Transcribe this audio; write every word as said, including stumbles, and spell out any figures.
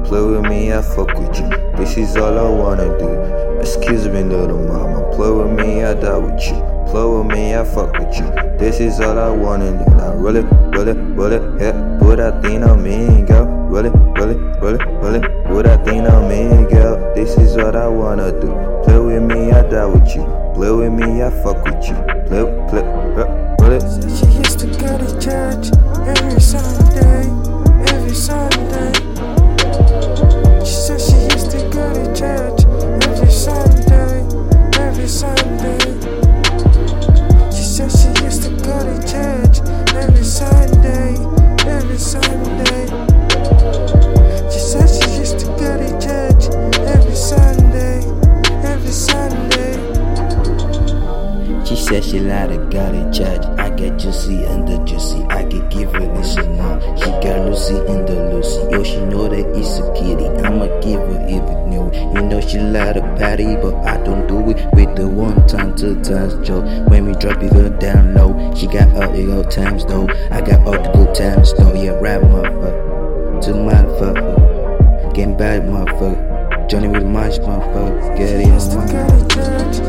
Play with me, I fuck with you. This is all I wanna do. Excuse me, little mama. Play with me, I die with you. Play with me, I fuck with you. This is all I wanna do. Now roll it, roll it, roll it, yeah. Put that thing on me, girl. Roll it, roll it, roll it, roll it. Put that thing on me, girl. This is what I wanna do. Play with me, I die with you. Play with me, I fuck with you. Play, play, uh, roll it. She used to go to church every Sunday, every Sunday. She said she used to go to church every Sunday, every Sunday. She said she used to go to church every Sunday, every Sunday. She said she used to go to church every Sunday, every Sunday. She said she lied to God in church. I get juicy and the juicy. I can give her this and more. She got Lucy and the Lucy. Yo, she know that it's a kitty. I'ma give her even new. You know she lied to Patty, but I don't do it with the one time, two times joke. When we drop it go down low. She got all the old times though. I got all the good times though. Yeah, rap motherfucker. To motherfucker. Getting bad motherfucker. Johnny with the munch motherfucker. Get it on my